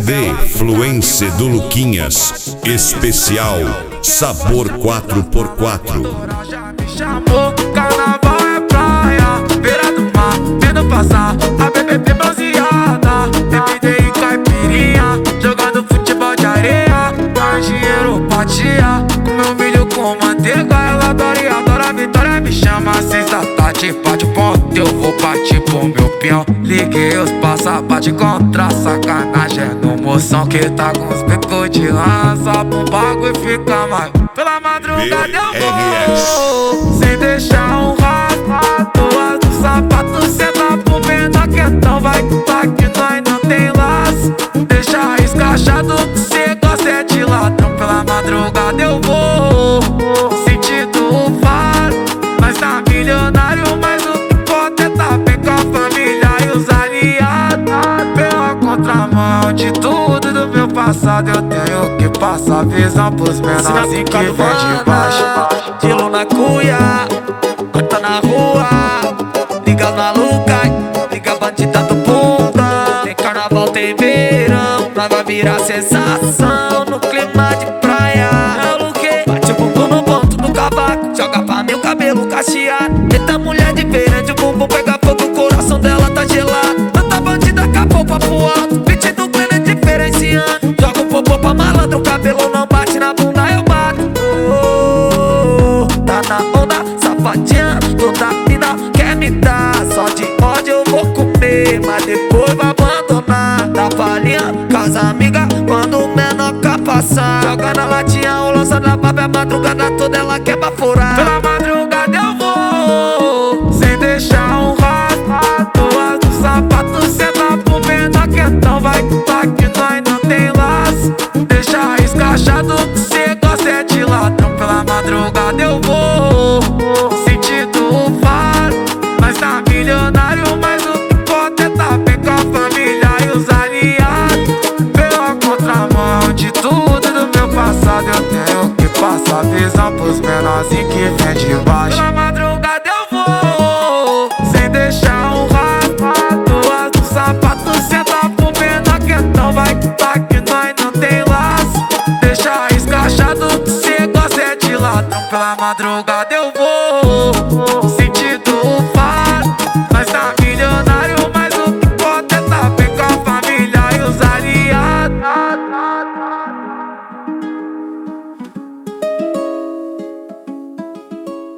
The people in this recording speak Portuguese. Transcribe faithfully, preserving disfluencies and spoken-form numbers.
D Fluência do Luquinhas, especial Sabor quatro por quatro. Chamou, carnaval é praia, beira do mar, vendo passar a B B B bronzeada, M D e caipirinha, jogando futebol de areia, mais dinheiro pra tia, comeu milho com manteiga, ela adora e adora a vitória, me chama às seis da tarde, bate ponto, eu vou partir pro meu peão, liguei os passaportes contra sacanagem, no moção que tá com os becos de lança, pro bagulho fica mais, pela madrugada eu vou, sem deixar um rastro, duas do sapato, senta pro menor que então vai lá que nós não tem laço, deixa escrachado que cê gosta é de ladrão, pela madrugada eu vou, sentindo o faro, nós tá milionário, mas o que importa é tá bem com a família e os aliados, pela contramão de tudo do meu passado, eu tenho que passar visão pros menorzinhos que vem de baixo. Tilo na cuia, corta na rua, liga as malucas, liga a bandida do bunda. Tem carnaval, tem verão, nós vai virar sensação no clima de praia. É o que? Bate o bumbum no ponto do cavaco, joga pra mim o cabelo cacheado. Eita mulher diferente, o bumbum pega fogo, o coração dela tá gelado. Tanta bandida acabou papo alto, beat do clima é diferenciando. Joga o popô pra malandro, o cabelo não bate na bunda, eu bato. Oh, tá na onda, safadinha, toda mina quer me dar. Só de ódio eu vou comer, mas depois vai abandonar. Dá palhinha com as amigas quando o menor quer passar. Joga na latinha ou lança na baba, a madrugada toda ela quer baforar. Pela madrugada eu vou, sem deixar um rastro, duas do sapato, senta pro menor que então vai lá que nós não tem laço, deixa escrachado que cê gosta é de ladrão, pela madrugada eu vou, sentindo o faro, nós tá milionário, mas o que importa é tá bem com a família e os aliados, pela contramão de tudo do meu passado, eu tenho que passar visão pros menorzinhos que vem de baixo. Pela madrugada eu vou, sem deixar um rastro, duas do sapato, senta pro menor que então vai lá que nós não tem laço, deixa escrachado que cê gosta é de ladrão, pela madrugada eu vou.